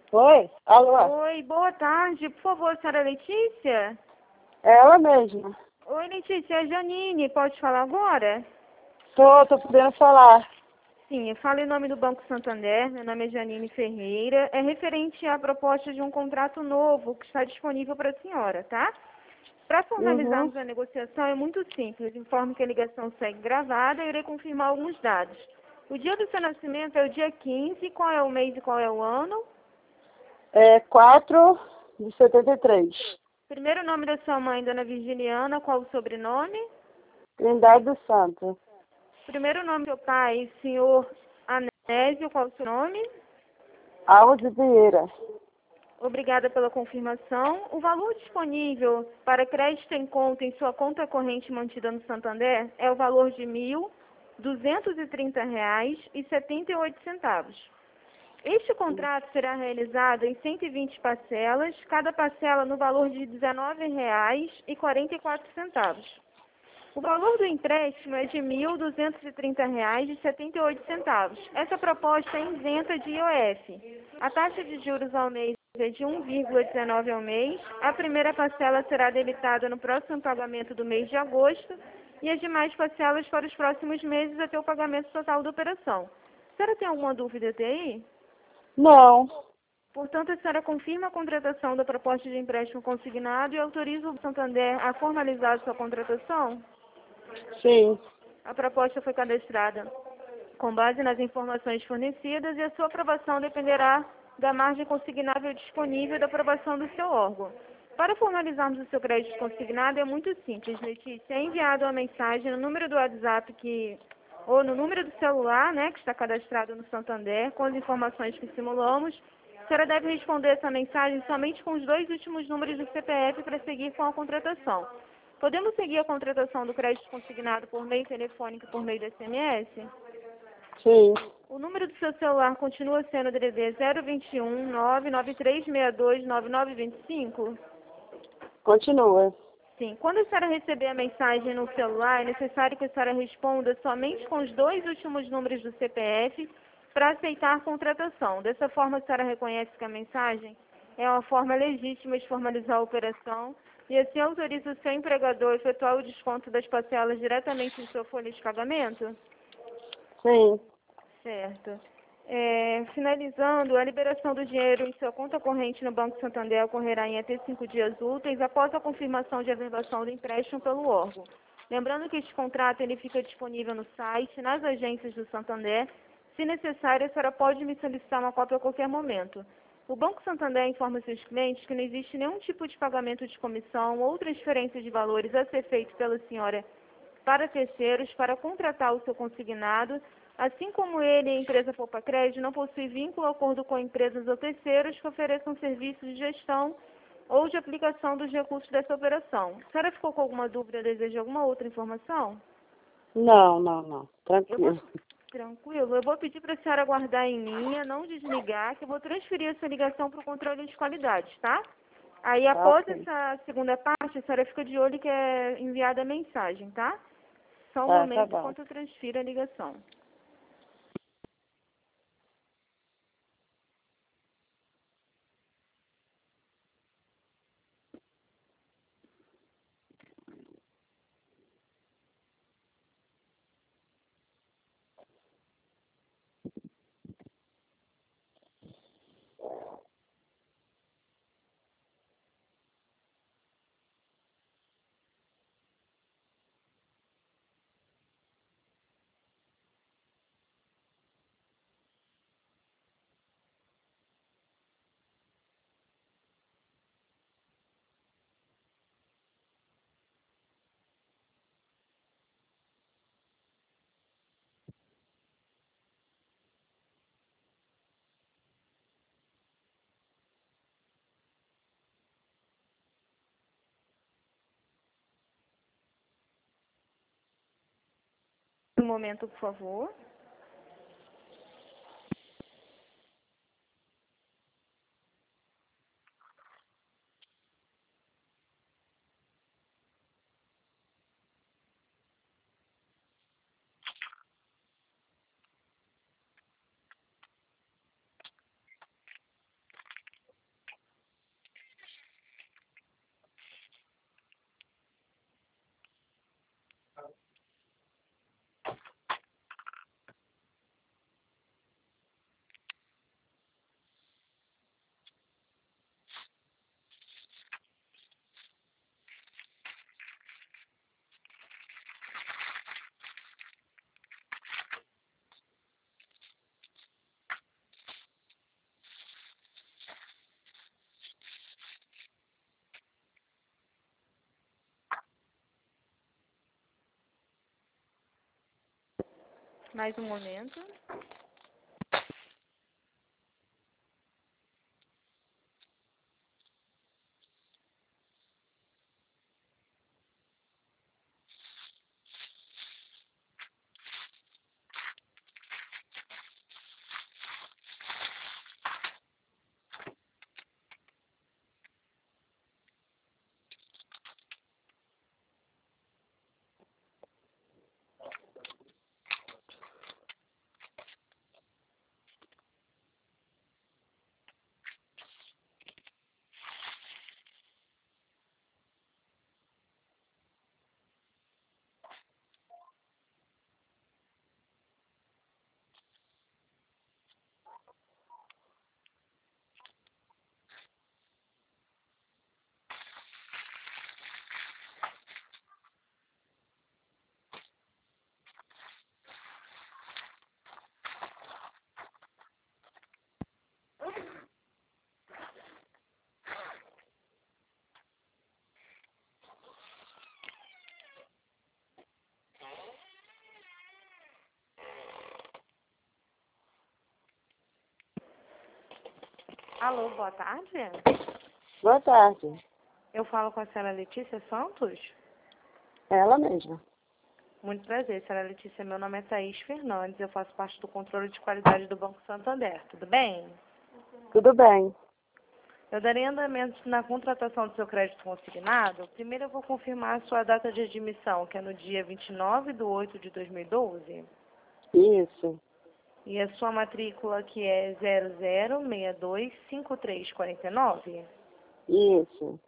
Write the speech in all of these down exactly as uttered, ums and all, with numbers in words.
Oi? Alô? Oi, boa tarde. Por favor, senhora Letícia? É ela mesma. Oi, Letícia, é a Janine. Pode falar agora? Tô, tô podendo falar. Sim, eu falo em nome do Banco Santander. Meu nome é Janine Ferreira. É referente à proposta de um contrato novo que está disponível para a senhora, tá? Para Uhum. formalizarmos a negociação é muito simples. Informo que a ligação segue gravada e irei confirmar alguns dados. O dia do seu nascimento é o dia quinze. Qual é o mês e qual é o ano? É quatro de setenta e três. Primeiro nome da sua mãe, Dona Virginiana. Qual o sobrenome? Trindade do Santo. Primeiro nome do seu pai, senhor Anésio. Qual o seu nome? Alves de Vieira. Obrigada pela confirmação. O valor disponível para crédito em conta em sua conta corrente mantida no Santander é o valor de mil duzentos e trinta reais e setenta e oito centavos. Este contrato será realizado em cento e vinte parcelas, cada parcela no valor de dezenove reais e quarenta e quatro centavos. O valor do empréstimo é de mil duzentos e trinta reais e setenta e oito centavos. Essa proposta é isenta de I O F. A taxa de juros ao mês é de um vírgula dezenove ao mês. A primeira parcela será debitada no próximo pagamento do mês de agosto e as demais parcelas para os próximos meses até o pagamento total da operação. A senhora tem alguma dúvida até aí? Não. Portanto, a senhora confirma a contratação da proposta de empréstimo consignado e autoriza o Santander a formalizar sua contratação? Sim. A proposta foi cadastrada com base nas informações fornecidas e a sua aprovação dependerá da margem consignável disponível e da aprovação do seu órgão. Para formalizarmos o seu crédito consignado é muito simples, Letícia. É enviado uma mensagem no número do WhatsApp que, ou no número do celular, né, que está cadastrado no Santander, com as informações que simulamos. A senhora deve responder essa mensagem somente com os dois últimos números do C P F para seguir com a contratação. Podemos seguir a contratação do crédito consignado por meio telefônico e por meio do S M S? Sim. O número do seu celular continua sendo o D D D zero dois um, nove nove três seis dois, nove nove dois cinco? Continua. Sim. Quando a senhora receber a mensagem no celular, é necessário que a senhora responda somente com os dois últimos números do C P F para aceitar a contratação. Dessa forma, a senhora reconhece que a mensagem é uma forma legítima de formalizar a operação e assim autoriza o seu empregador a efetuar o desconto das parcelas diretamente em sua folha de pagamento? Sim. Certo. É, finalizando, a liberação do dinheiro em sua conta corrente no Banco Santander ocorrerá em até cinco dias úteis após a confirmação de averbação do empréstimo pelo órgão. Lembrando que este contrato ele fica disponível no site, nas agências do Santander. Se necessário, a senhora pode me solicitar uma cópia a qualquer momento. O Banco Santander informa seus clientes que não existe nenhum tipo de pagamento de comissão ou transferência de valores a ser feito pela senhora para terceiros para contratar o seu consignado, assim como ele e a empresa Poupa Crédito não possui vínculo ou acordo com empresas ou terceiros que ofereçam serviços de gestão ou de aplicação dos recursos dessa operação. A senhora ficou com alguma dúvida, deseja alguma outra informação? Não, não, não. Eu vou, Tranquilo. tranquilo, eu vou pedir para a senhora aguardar em linha, não desligar, que eu vou transferir essa ligação para o controle de qualidade, tá? Aí, Tá após ok. essa segunda parte, a senhora fica de olho que é enviada a mensagem, tá? Só um Tá, tá momento bom. enquanto eu transfiro a ligação. Um momento, por favor. Mais um momento. Alô, boa tarde. Boa tarde. Eu falo com a senhora Letícia Santos. Ela mesma. Muito prazer, senhora Letícia. Meu nome é Thaís Fernandes. Eu faço parte do controle de qualidade do Banco Santander. Tudo bem? Tudo bem. Eu darei andamento na contratação do seu crédito consignado. Primeiro eu vou confirmar a sua data de admissão, que é no dia vinte e nove de oito de dois mil e doze. Isso. E a sua matrícula, que é zero zero seis dois cinco três quatro nove. Isso.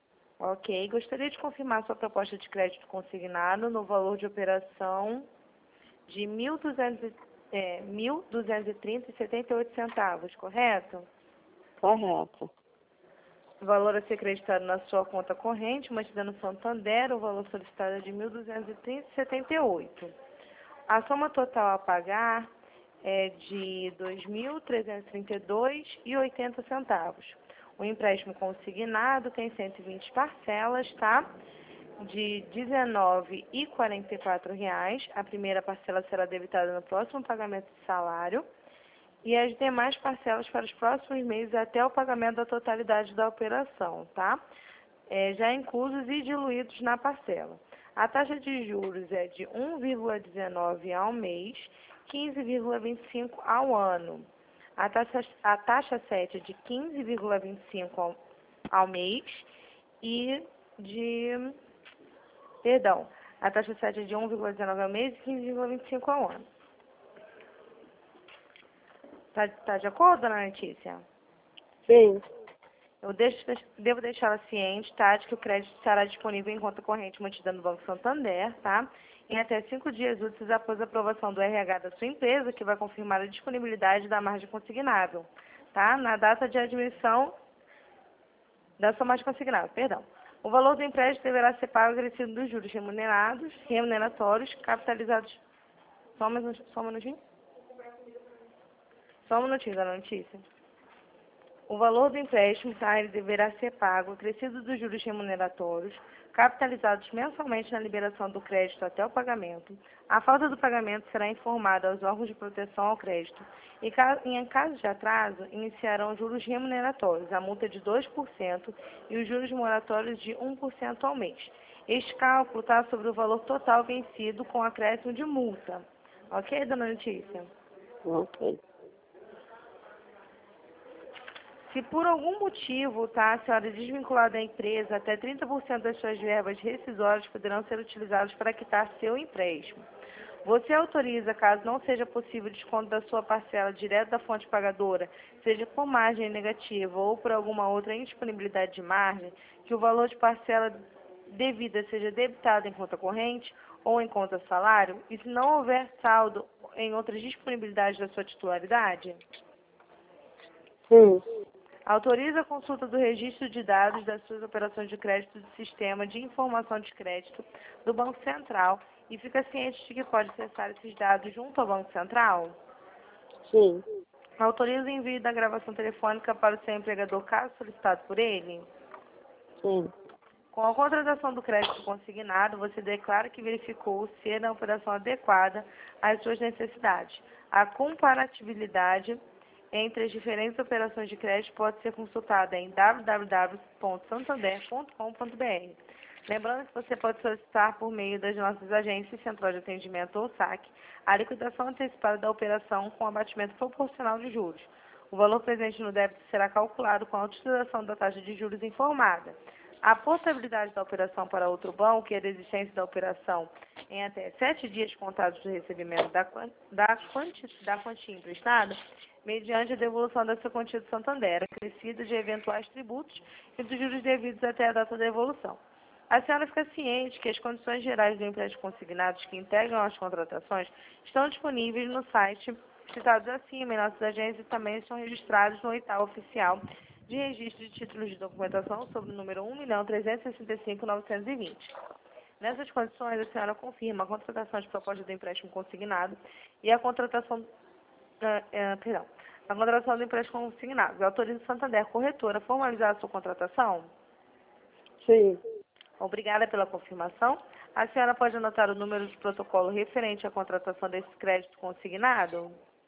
Ok. Gostaria de confirmar sua proposta de crédito consignado no valor de operação de mil duzentos, é, mil duzentos e trinta e setenta e oito centavos, correto? Correto. O valor a ser creditado na sua conta corrente, mantida no Santander, o valor solicitado é de mil duzentos e trinta e setenta e oito. A soma total a pagar é de dois mil trezentos e trinta e dois reais e oitenta centavos. O empréstimo consignado tem cento e vinte parcelas, tá? De dezenove reais e quarenta e quatro reais. A primeira parcela será debitada no próximo pagamento de salário e as demais parcelas para os próximos meses até o pagamento da totalidade da operação, tá? É, já inclusos e diluídos na parcela. A taxa de juros é de um vírgula dezenove ao mês, quinze vírgula vinte e cinco ao ano. A taxa, a taxa sete é de quinze vírgula vinte e cinco ao, ao mês e de... Perdão, a taxa sete é de um vírgula dezenove ao mês e quinze vírgula vinte e cinco ao ano. Tá, tá de acordo, dona Letícia? Sim. Eu deixo, devo deixá-la ciente, tá, de que o crédito estará disponível em conta corrente mantida no Banco Santander, tá? Em até cinco dias úteis após a aprovação do R H da sua empresa, que vai confirmar a disponibilidade da margem consignável, tá? Na data de admissão da sua margem consignável, perdão. O valor do empréstimo deverá ser pago acrescido dos juros remunerados, remuneratórios, capitalizados... Só um minutinho, só um minutinho. Só um minutinho, dona Notícia. O valor do empréstimo, tá, ele deverá ser pago, acrescido dos juros remuneratórios, capitalizados mensalmente na liberação do crédito até o pagamento. A falta do pagamento será informada aos órgãos de proteção ao crédito e, em caso de atraso, iniciarão juros remuneratórios, a multa de dois por cento e os juros moratórios de um por cento ao mês. Este cálculo está sobre o valor total vencido com acréscimo de multa. Ok, dona Letícia? Ok. Se por algum motivo, tá, a senhora é desvinculada da empresa, até trinta por cento das suas verbas rescisórias poderão ser utilizadas para quitar seu empréstimo. Você autoriza, caso não seja possível o desconto da sua parcela direto da fonte pagadora, seja por margem negativa ou por alguma outra indisponibilidade de margem, que o valor de parcela devida seja debitado em conta corrente ou em conta salário, e se não houver saldo em outras disponibilidades da sua titularidade? Sim. Autoriza a consulta do registro de dados das suas operações de crédito do Sistema de Informação de Crédito do Banco Central e fica ciente de que pode acessar esses dados junto ao Banco Central? Sim. Autoriza o envio da gravação telefônica para o seu empregador, caso solicitado por ele? Sim. Com a contratação do crédito consignado, você declara que verificou ser a operação adequada às suas necessidades. A comparatibilidade entre as diferentes operações de crédito pode ser consultada em w w w ponto santander ponto com ponto b r. Lembrando que você pode solicitar por meio das nossas agências, Central de Atendimento ou SAC, a liquidação antecipada da operação com abatimento proporcional de juros. O valor presente no débito será calculado com a utilização da taxa de juros informada. A portabilidade da operação para outro banco e a desistência da operação em até sete dias contados do recebimento da, da, quantia, da quantia emprestada, mediante a devolução dessa quantia do Santander, acrescida de eventuais tributos e dos juros devidos até a data da devolução. A senhora fica ciente que as condições gerais do empréstimo consignados que integram as contratações estão disponíveis no site citados acima, e nossas agências também estão registradas no oitavo oficial de registro de títulos de documentação sob o número um milhão trezentos e sessenta e cinco mil novecentos e vinte. Nessas condições, a senhora confirma a contratação de proposta do empréstimo consignado e a contratação, uh, uh, perdão, a contratação do empréstimo consignado. E autoriza o Santander Corretora a formalizar a sua contratação? Sim. Obrigada pela confirmação. A senhora pode anotar o número de protocolo referente à contratação desse crédito consignado?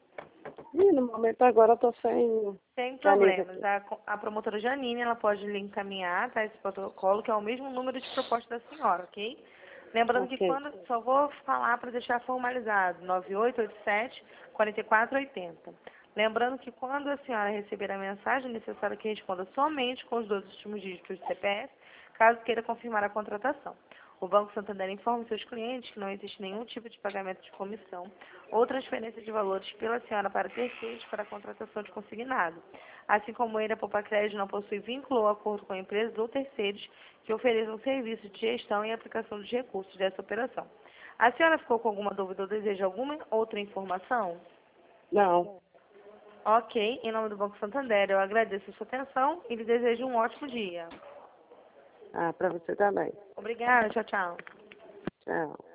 E no momento agora eu estou sem... Sem problemas. A, a promotora Janine, ela pode lhe encaminhar, tá, esse protocolo, que é o mesmo número de proposta da senhora, ok? Lembrando okay. que quando, só vou falar para deixar formalizado, nove oito oito sete, quatro quatro oito zero. Lembrando que quando a senhora receber a mensagem, é necessário que responda somente com os dois últimos dígitos do C P F, caso queira confirmar a contratação. O Banco Santander informa seus clientes que não existe nenhum tipo de pagamento de comissão ou transferência de valores pela senhora para terceiros para a contratação de consignado. Assim como ele, a Poupa Crédito não possui vínculo ou acordo com empresas ou terceiros que ofereçam serviços de gestão e aplicação dos recursos dessa operação. A senhora ficou com alguma dúvida ou deseja alguma outra informação? Não. Ok. Em nome do Banco Santander, eu agradeço a sua atenção e lhe desejo um ótimo dia. Ah, para você também. Obrigada. Tchau, tchau. Tchau.